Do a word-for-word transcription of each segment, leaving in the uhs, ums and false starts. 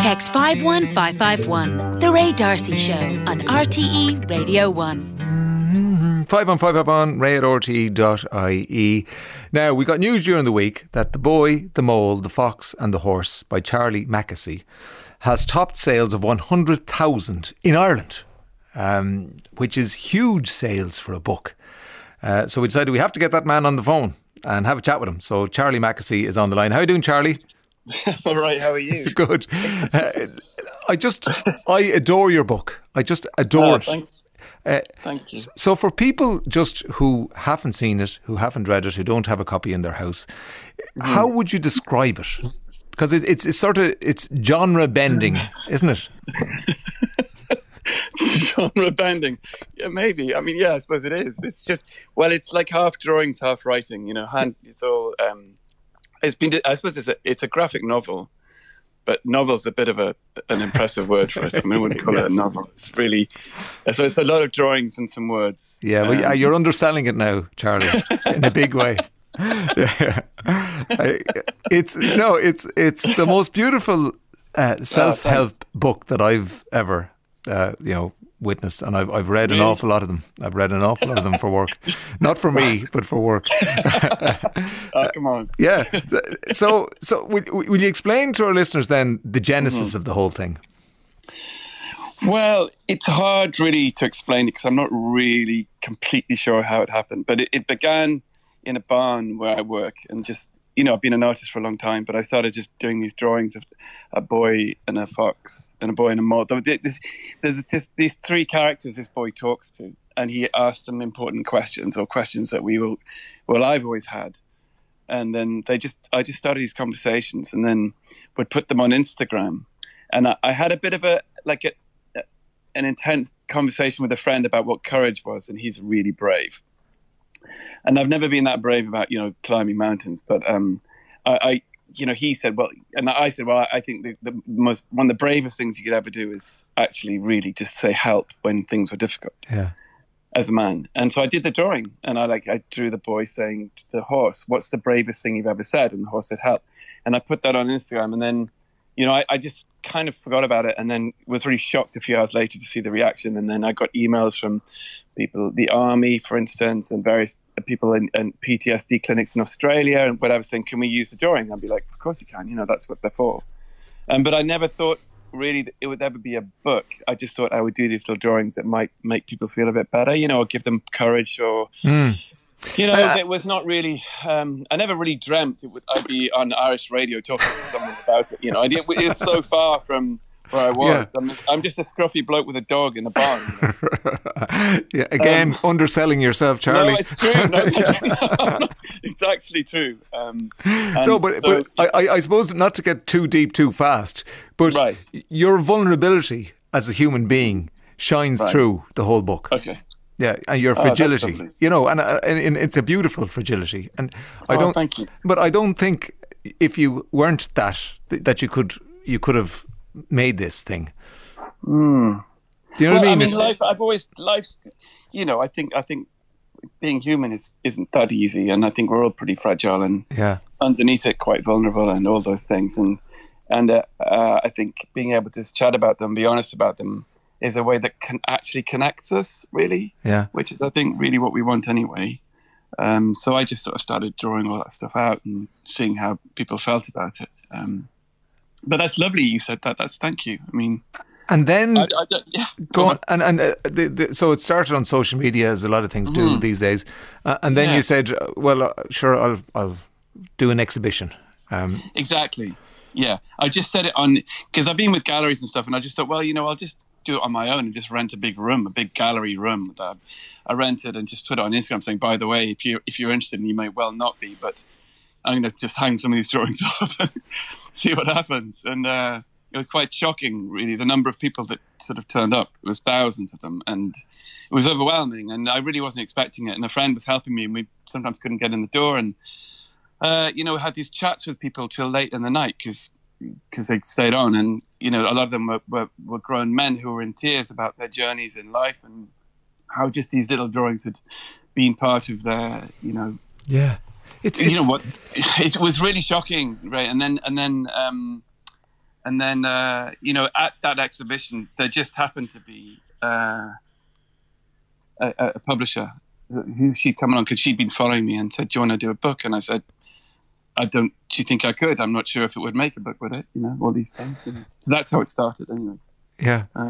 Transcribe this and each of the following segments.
Text five one five five one. The Ray D'Arcy Show on R T E Radio one. five one five five one, ray at r t e dot i e. Now, we got news during the week that The Boy, the Mole, the Fox and the Horse by Charlie Mackesy has topped sales of one hundred thousand in Ireland, um, which is huge sales for a book. Uh, so we decided we have to get that man on the phone and have a chat with him. So Charlie Mackesy is on the line. How are you doing, Charlie? All right, how are you? Good. Uh, I just, I adore your book. I just adore oh, it. Thank, uh, thank you. So for people just who haven't seen it, who haven't read it, who don't have a copy in their house, mm. how would you describe it? Because it, it's, it's sort of, it's genre bending, isn't it? Genre bending, yeah, maybe. I mean, yeah, I suppose it is. It's just, well, it's like half drawings, half writing. You know, hand. It's all. Um, it's been. I suppose it's a. It's a graphic novel, but novel's a bit of a an impressive word for it. I mean, I wouldn't call yes. it a novel. It's really. So it's a lot of drawings and some words. Yeah, um, well, you're underselling it now, Charlie, in a big way. Yeah. It's no, it's it's the most beautiful uh, self-help oh, book that I've ever. Uh, you know, witnessed, and I've I've read really? an awful lot of them. I've read an awful lot of them for work, not for me, but for work. Oh, come on. Yeah. So, so will, will you explain to our listeners then the genesis mm-hmm. of the whole thing? Well, it's hard really to explain it because I'm not really completely sure how it happened. But it, it began in a barn where I work, and just. You know, I've been an artist for a long time, but I started just doing these drawings of a boy and a fox and a boy and a mole. There's, there's just these three characters this boy talks to, and he asks them important questions or questions that we will, well, I've always had. And then they just, I just started these conversations and then would put them on Instagram. And I, I had a bit of a, like a, an intense conversation with a friend about what courage was, and he's really brave. And I've never been that brave about, you know, climbing mountains. But um, I, I, you know, he said, well, and I said, well, I think the, the most, one of the bravest things you could ever do is actually really just say help when things were difficult. Yeah. As a man. And so I did the drawing, and I like, I drew the boy saying to the horse, what's the bravest thing you've ever said? And the horse said, help. And I put that on Instagram, and then, you know, I, I just kind of forgot about it, and then was really shocked a few hours later to see the reaction. And then I got emails from people, the army, for instance, and various people in, in P T S D clinics in Australia, and whatever, saying, can we use the drawing? I'd be like, of course you can, you know, that's what they're for. Um, but I never thought really that it would ever be a book. I just thought I would do these little drawings that might make people feel a bit better, you know, or give them courage, or... Mm. You know, uh, it was not really, um, I never really dreamt it would, I'd be on Irish radio talking to someone about it. You know, it was so far from where I was. Yeah. I'm, I'm just a scruffy bloke with a dog in a barn. You know? Yeah, again, um, underselling yourself, Charlie. No, it's true. No, no, no, it's actually true. Um, no, but, so, but I, I suppose not to get too deep too fast, but right. your vulnerability as a human being shines right. through the whole book. Okay. Yeah, and your fragility, oh, you know, and, uh, and, and it's a beautiful fragility. And I oh, don't, thank you. But I don't think if you weren't that, that you could, you could have made this thing. Mm. Do you know well, what I mean? I mean, life. I've always life's, you know, I think, I think being human is isn't that easy, and I think we're all pretty fragile, and yeah, underneath it, quite vulnerable, and all those things, and and uh, uh, I think being able to just chat about them, be honest about them, is a way that can actually connects us, really. Yeah. Which is, I think, really what we want anyway. Um, so I just sort of started drawing all that stuff out and seeing how people felt about it. Um, but that's lovely you said that. That's thank you. I mean... And then... I, I, yeah, go on. And, and uh, the, the, so it started on social media, as a lot of things do mm. these days. Uh, and then yeah. you said, well, uh, sure, I'll, I'll do an exhibition. Um, exactly. Yeah. I just said it on... Because I've been with galleries and stuff, and I just thought, well, you know, I'll just... do it on my own and just rent a big room, a big gallery room that I rented, and just put it on Instagram saying, by the way, if you if you're interested, and you may well not be, but I'm going to just hang some of these drawings up and see what happens. And uh, it was quite shocking, really, the number of people that sort of turned up. It was thousands of them, and it was overwhelming, and I really wasn't expecting it. And a friend was helping me, and we sometimes couldn't get in the door, and uh, you know, had these chats with people till late in the night because because they stayed on, and you know, a lot of them were, were, were grown men who were in tears about their journeys in life and how just these little drawings had been part of their, you know, yeah, it's, you it's know what, it was really shocking, right? And then and then um, and then uh, you know, at that exhibition, there just happened to be uh, a, a publisher who she'd come along because she'd been following me and said, "Do you want to do a book?" And I said, "I don't. Do you think I could? I'm not sure if it would make a book with it. You know, all these things." So that's how it started, anyway. Yeah. Uh,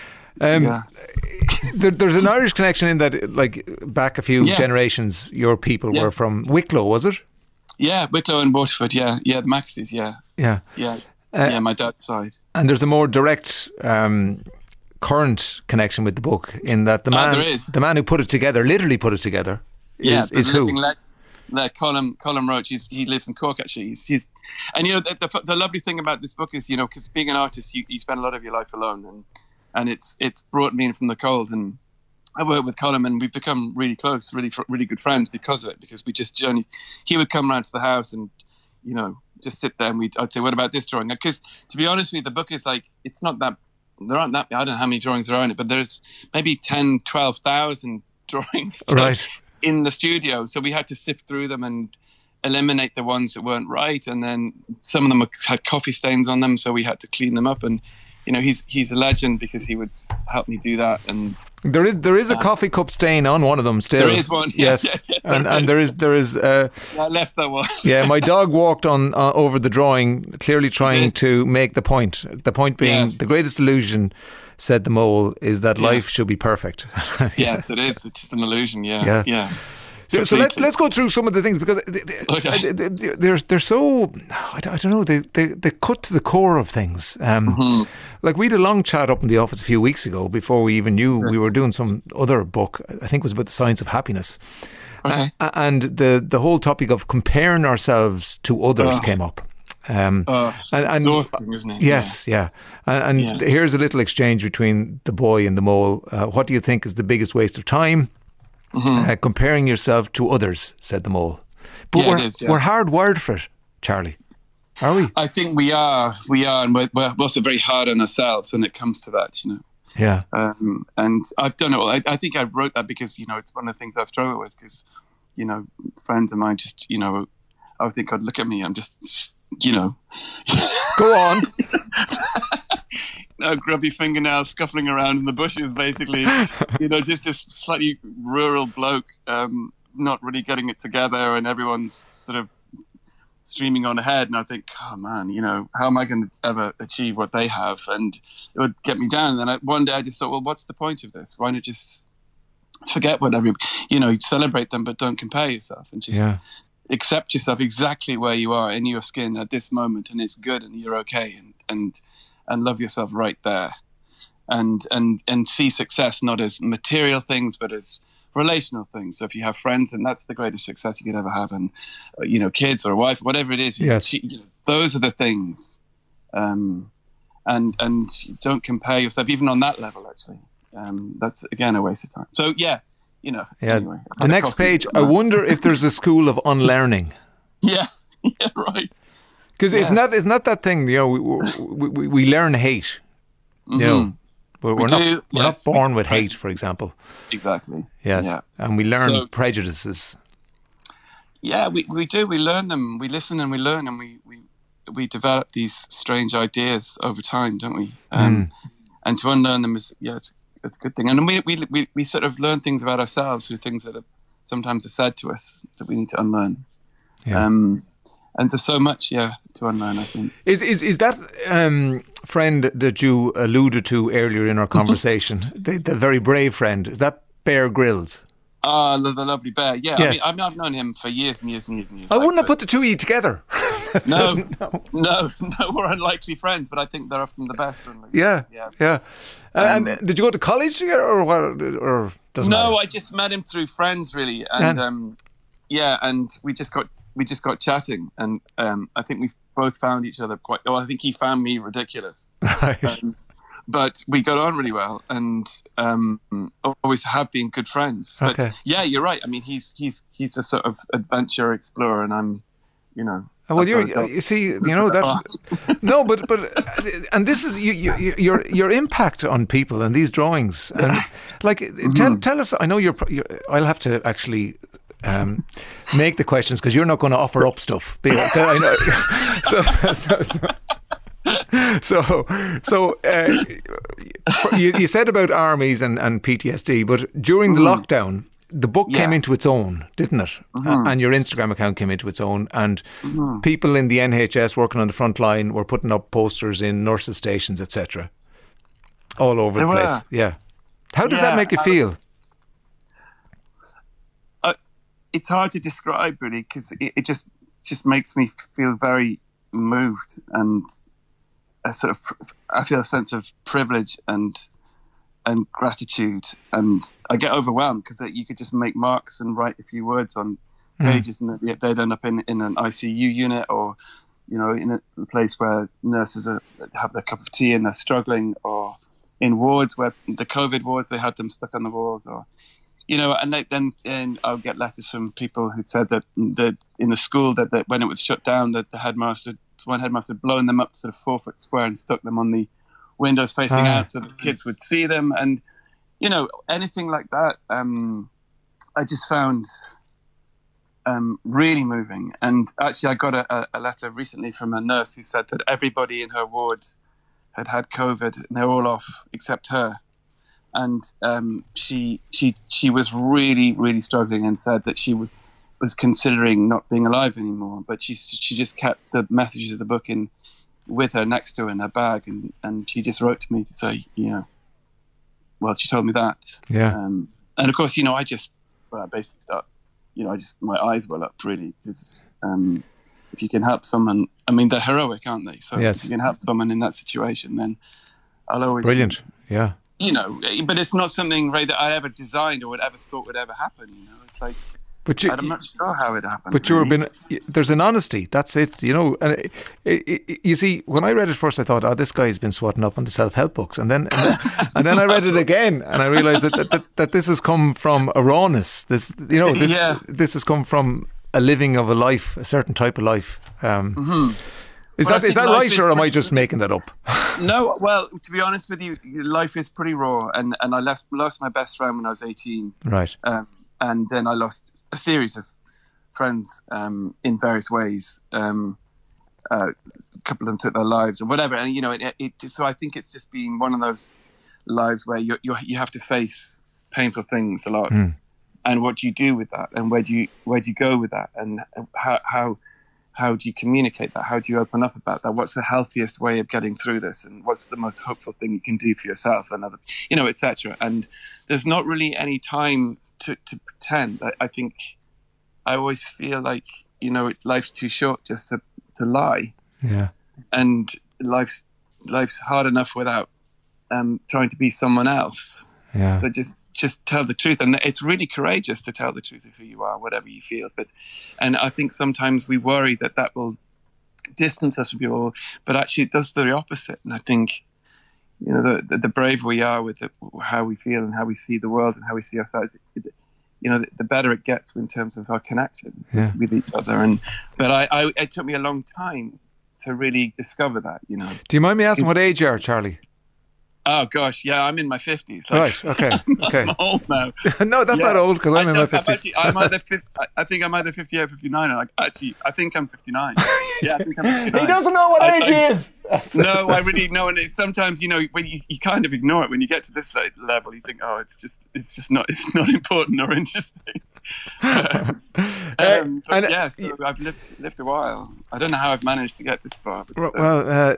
Um, yeah. there, there's an Irish connection in that, like back a few Yeah. generations, your people Yeah. were from Wicklow, was it? Yeah, Wicklow and Waterford. Yeah, yeah, the Maxis. Yeah, Yeah. yeah, Uh, yeah. My dad's side. And there's a more direct, um, current connection with the book in that the Ah, man, there is. the man who put it together, literally put it together, Yeah, is, is who? There, Colin, Colin Roach. He's, he lives in Cork, actually. He's, he's and you know the, the, the lovely thing about this book is, you know, because being an artist, you, you spend a lot of your life alone, and and it's it's brought me in from the cold. And I work with Colin, and we've become really close, really really good friends because of it. Because we just journey. He would come around to the house, and you know, just sit there, and we I'd say, "What about this drawing?" Because to be honest with you, the book is like, it's not that there aren't that I don't know how many drawings there are in it, but there's maybe ten, twelve thousand drawings. Right. In the studio, so we had to sift through them and eliminate the ones that weren't right, and then some of them had coffee stains on them, so we had to clean them up. And you know, he's he's a legend because he would help me do that. And There is there is a uh, coffee cup stain on one of them still. There is one, yes, yeah, yeah, yeah, and there and there is there is. Uh, I left that one. yeah, my dog walked on uh, over the drawing, clearly trying to make the point. The point being, Yes. the greatest illusion, said the mole, is that Yeah. life should be perfect. Yes, it is. It's an illusion. Yeah, Yeah. yeah. So, so let's let's go through some of the things, because they, they, Okay. they, they, they're they're so I don't, I don't know they, they they cut to the core of things. Um, Mm-hmm. Like we had a long chat up in the office a few weeks ago before we even knew we were doing some other book. I think it was about the science of happiness. Okay. Uh, and the the whole topic of comparing ourselves to others Oh. came up. Um, Oh, and, and exhausting, isn't it? yes, yeah. And, and Yeah. here's a little exchange between the boy and the mole. Uh, what do you think is the biggest waste of time? Mm-hmm. Uh, comparing yourself to others, said the mole. But Yeah, we're, it is, yeah. we're hardwired for it, Charlie. Are we? I think we are. We are, and we're, we're also very hard on ourselves when it comes to that. You know. Yeah. Um, and I've done it all. I, I think I wrote that because, you know, it's one of the things I've struggled with, because, you know, friends of mine just, you know, I would think I'd look at me, I'm just, you know. Go on. No, grubby fingernails scuffling around in the bushes, basically. You know, just this slightly rural bloke, um, not really getting it together, and everyone's sort of streaming on ahead. And I think, oh man, you know, how am I going to ever achieve what they have? And it would get me down. And then I, one day I just thought, well, what's the point of this? Why not just forget what every, you know, celebrate them, but don't compare yourself, and just Yeah. accept yourself exactly where you are in your skin at this moment, and it's good, and you're okay, and and and love yourself right there, and and and see success not as material things, but as relational things. So if you have friends, and that's the greatest success you could ever have, and uh, you know, kids or a wife, whatever it is, you Yes. you know, those are the things. Um, and and don't compare yourself even on that level. Actually, um, that's again a waste of time. So yeah, you know. Yeah. Anyway, The next page, I wonder if there's a school of unlearning. Yeah, yeah, right. Because Yeah. isn't that isn't that that thing? You know, we we, we learn hate. You know, Mhm. we're, We we're not do, we're yes, not born we- with hate, for example. Exactly. Yes, Yeah. and we learn So- prejudices. Yeah, we, we do. We learn them. We listen and we learn, and we, we, we develop these strange ideas over time, don't we? Um, And to unlearn them is, yeah, it's, it's a good thing. And we, we, we, we sort of learn things about ourselves through things that are sometimes are said to us that we need to unlearn. Yeah. Um, and there's so much, yeah, to unlearn, I think. Is is is that um, friend that you alluded to earlier in our conversation, the, the very brave friend, is that Bear Grylls? Ah, the, the lovely bear. Yeah, I Yes. mean, I mean, I've known him for years and years and years and years. I Like, wouldn't have but- put the two of you together. No, no, no, we're unlikely friends, but I think they're often the best. Unlikely. Yeah, Yeah. yeah. And, and did you go to college together, or what? Or doesn't No, matter? I just met him through friends, really, and And- um, yeah, and we just got we just got chatting, and um, I think we both found each other quite. Well, I think he found me ridiculous, Right. um, but we got on really well, and um, always have been good friends. But Okay. yeah, you're right. I mean, he's he's he's a sort of adventure explorer, and I'm, you know. Oh, well, I've you're, got a- you see, you know that. No, but but, and this is you, you, your your impact on people and these drawings, and like tell tell us. I know you're. you're I'll have to actually um, make the questions, because you're not going to offer up stuff. Be- I know. So, so, so, so, so uh, you, you said about armies and, and P T S D, but during the mm. lockdown, the book yeah. came into its own, didn't it? Mm-hmm. And your Instagram account came into its own. And mm-hmm. people in the N H S working on the front line were putting up posters in nurses' stations, et cetera, all over they the place. Were. Yeah. How did yeah, that make you feel? Uh, it's hard to describe, really, because it, it just just makes me feel very moved, and a sort of I feel a sense of privilege and and gratitude, and I get overwhelmed because you could just make marks and write a few words on pages, mm. and they'd end up in, in an I C U unit, or you know, in a place where nurses are, have their cup of tea and they're struggling, or in wards where the COVID wards, they had them stuck on the walls, or you know, and they, then and I'll get letters from people who said that that in the school that, that when it was shut down, that the headmaster, one headmaster, had blown them up sort of four foot square and stuck them on the windows facing ah. out so the kids would see them, and you know, anything like that. Um, I just found um, really moving. And actually, I got a, a letter recently from a nurse who said that everybody in her ward had had COVID and they're all off except her. And um, she she she was really really struggling and said that she w- was considering not being alive anymore. But she she just kept the messages of the book in with her next to her in her bag, and, and she just wrote to me to say, you know, well, she told me that. Yeah. Um, and of course, you know, I just well, I basically start, you know, I just my eyes well up really, because um, if you can help someone, I mean, they're heroic, aren't they? So yes. if you can help someone in that situation, then I'll always brilliant. Be, yeah. You know, but it's not something, Ray, that I ever designed or would ever thought would ever happen. You know, it's like, but you, I'm not sure how it happened. But really. you've been, there's an honesty. That's it. You know, and it, it, it, you see, when I read it first, I thought, oh, this guy's been swatting up on the self-help books, and then and then, and then I read it again, and I realised that that, that that this has come from a rawness. This, you know, this yeah. this has come from a living of a life, a certain type of life. Um, mm-hmm. Is well, that is that right, or am I just making that up? No, well, to be honest with you, life is pretty raw, and, and I lost, lost my best friend when I was eighteen. Right. Um, and then I lost a series of friends um, in various ways. Um, uh, a couple of them took their lives or whatever, and you know, it, it, so I think it's just been one of those lives where you you you have to face painful things a lot, mm. and what do you do with that, and where do you where do you go with that, and how how how do you communicate that? How do you open up about that? What's the healthiest way of getting through this? And what's the most hopeful thing you can do for yourself and other, you know, et cetera. And there's not really any time to, to pretend. I, I think I always feel like, you know, life's too short just to, to lie. Yeah. And life's, life's hard enough without um, trying to be someone else. Yeah. So just, just tell the truth, and it's really courageous to tell the truth of who you are, whatever you feel. But, and I think sometimes we worry that that will distance us from people, but actually it does the opposite. And I think, you know, the the, the braver we are with the, how we feel and how we see the world and how we see ourselves, it, you know, the, the better it gets in terms of our connection yeah. with each other. And but I, I, it took me a long time to really discover that. You know. Do you mind me asking it's, what age you are, Charlie? Oh gosh, yeah, I'm in my fifties. Like, right, okay, okay. I'm old now. No, that's yeah. not old because I'm I in my fifties. Actually, I'm either fifty, I think I'm either fifty-eight or fifty-nine. Like, actually, I think I'm fifty-nine. Yeah, I think I'm fifty-nine. He doesn't know what I, age I, he is. No, I really know. And it, sometimes, you know, when you, you kind of ignore it when you get to this level, you think, oh, it's just, it's just not, it's not important or interesting. um, um, but uh, yeah, so I've lived lived a while. I don't know how I've managed to get this far. But, uh, well, uh,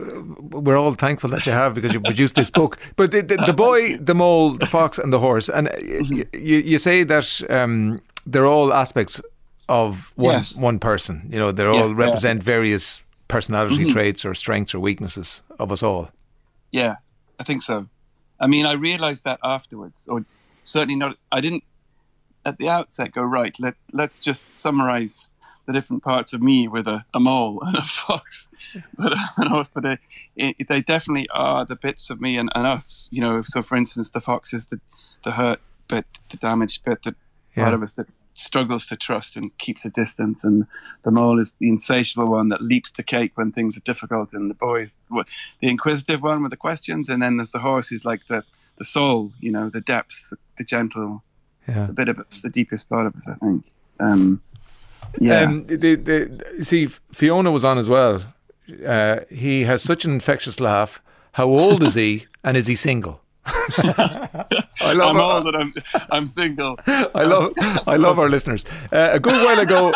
we're all thankful that you have, because you produced this book. But the, the, the boy, the mole, the fox, and the horse, and mm-hmm. you, you say that um, they're all aspects of one yes. one person. You know, they all yes, represent yeah. various personality mm-hmm. traits or strengths or weaknesses of us all. Yeah, I think so. I mean, I realised that afterwards, or certainly not. I didn't. At the outset, go right. Let's let's just summarise the different parts of me with a, a mole and a fox, but uh, and horse. But uh, it, they definitely are the bits of me and, and us. You know. So, for instance, the fox is the the hurt bit, the damaged bit, the yeah. part of us that struggles to trust and keeps a distance, and the mole is the insatiable one that leaps to cake when things are difficult, and the boy is the inquisitive one with the questions, and then there's the horse who's like the the soul. You know, the depth, the, the gentle. Yeah. A bit of it's the deepest part of it, I think. Um, yeah. Um, the, the, see, Fiona was on as well. Uh, he has such an infectious laugh. How old is he, and is he single? I love I'm our, old and I'm, I'm single. I love I love our listeners. Uh, a good while ago,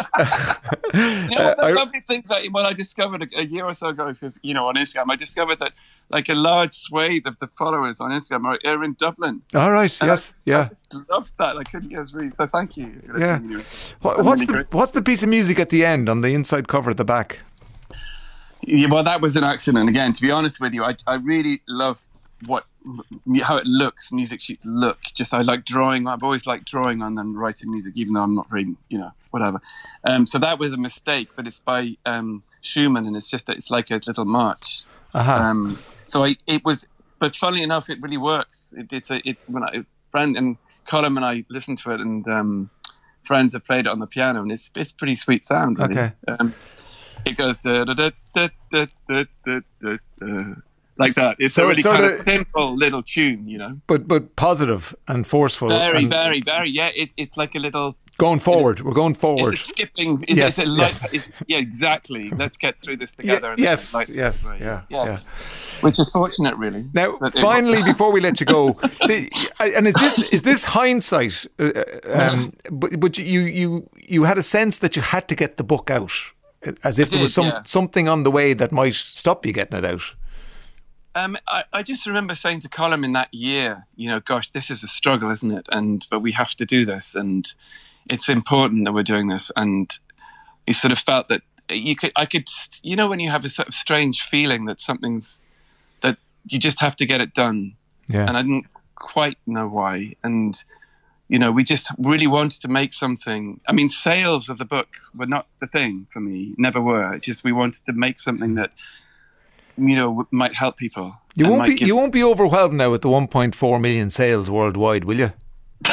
you know, uh, lovely things that when I discovered a, a year or so ago, because you know on Instagram, I discovered that like a large swathe of the followers on Instagram are, are in Dublin. All right, and yes, I, yeah, I loved that. I couldn't get us read. So thank you. Yeah. What, what's the what's the piece of music at the end on the inside cover at the back? Yeah, well, that was an accident. Again, to be honest with you, I I really love what. how it looks, music sheets look. Just I like drawing. I've always liked drawing on and writing music, even though I'm not reading, you know, whatever. Um, so that was a mistake, but it's by um, Schumann, and it's just that it's like a little march. Uh-huh. Um, so I, it was, but funnily enough, it really works. It, it's a, it's when I friend and Colin and I listened to it, and um, friends have played it on the piano, and it's it's pretty sweet sound. Really. Okay. Um, it goes da da da da da da da da da. Like that. It's so a really it's kind of, of simple little tune, you know. But but positive and forceful. Very, and very, very. Yeah, it, it's like a little... Going forward. We're going forward. It's a skipping... It's, yes, it's a light, yes. It's, yeah, exactly. Let's get through this together. Yeah, yes, like, yes, right. yeah, yeah, yeah. Which is fortunate, really. Now, finally, before we let you go, the, and is this is this hindsight? Uh, um, but but you, you, you had a sense that you had to get the book out, as if I there did, was some yeah. something on the way that might stop you getting it out. Um, I, I just remember saying to Colin in that year, you know, gosh, this is a struggle, isn't it? And but we have to do this, and it's important that we're doing this. And he sort of felt that you could, I could, you know, when you have a sort of strange feeling that something's that you just have to get it done. Yeah. And I didn't quite know why. And you know, we just really wanted to make something. I mean, sales of the book were not the thing for me, never were. It's just we wanted to make something that, you know, might help people. You won't be give... you won't be overwhelmed now with the one point four million sales worldwide, will you?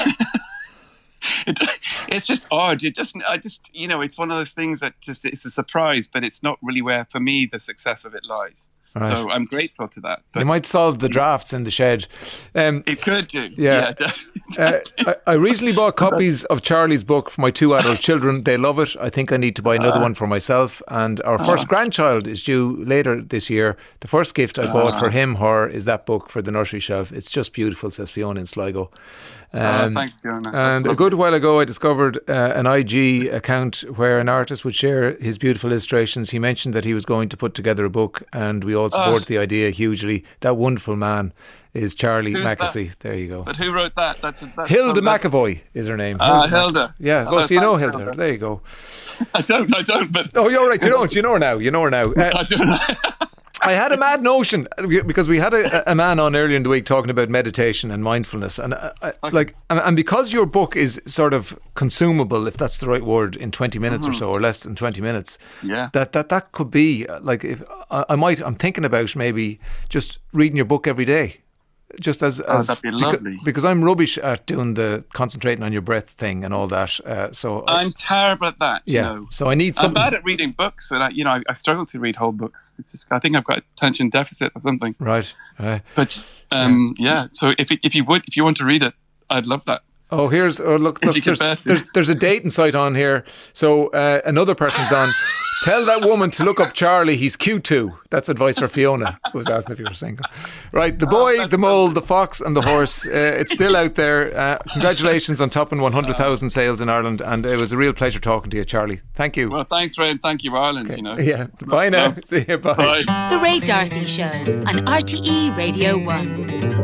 it, it's just odd. It just, I just, you know, it's one of those things that just it's a surprise, but it's not really where, for me, the success of it lies. Right. So I'm grateful to that. But you might solve the drafts in the shed. Um, it could do. Yeah. yeah uh, I, I recently bought copies of Charlie's book for my two adult children. They love it. I think I need to buy another uh, one for myself. And our first uh, grandchild is due later this year. The first gift I bought uh, for him, her, is that book for the nursery shelf. It's just beautiful, says Fiona in Sligo. Um, oh, thanks, Fiona. That's and lovely. A good while ago, I discovered uh, an I G account where an artist would share his beautiful illustrations. He mentioned that he was going to put together a book, and we all supported uh, the idea hugely. That wonderful man is Charlie Mackesy. There you go. But who wrote that? That's, that's Hilda McAvoy is her name. Ah, uh, Hilda. Hilda. Yeah, oh, so you know Hilda. Hilda. There you go. I don't, I don't, but... Oh, you're right, you don't. You know her now. You know her now. Uh, I don't know. I had a mad notion because we had a, a man on earlier in the week talking about meditation and mindfulness, and uh, okay. like, and, and because your book is sort of consumable, if that's the right word, in twenty minutes mm-hmm. or so, or less than twenty minutes, yeah, that that that could be like if I, I might, I'm thinking about maybe just reading your book every day. Just as, oh, as that'd be because, lovely. Because I'm rubbish at doing the concentrating on your breath thing and all that. Uh, so I'm I, terrible at that. Yeah. You know. So I need something. I'm bad at reading books, and I, you know, I, I struggle to read whole books. It's just I think I've got attention deficit or something. Right. Right. But um, yeah. yeah. So if if you would, if you want to read it, I'd love that. Oh, here's oh look look. There's, there's there's a dating site on here. So uh, another person's gone. Tell that woman to look up Charlie. He's cute too. That's advice for Fiona, who was asking if you were single. Right, The Boy, The Mole, The Fox and The Horse. Uh, it's still out there. Uh, congratulations on topping one hundred thousand sales in Ireland. And it was a real pleasure talking to you, Charlie. Thank you. Well, thanks, Ray, and thank you, Ireland. Okay. You know. Yeah. Bye now. See you. Bye. Bye. The Ray D'Arcy Show on R T E Radio one.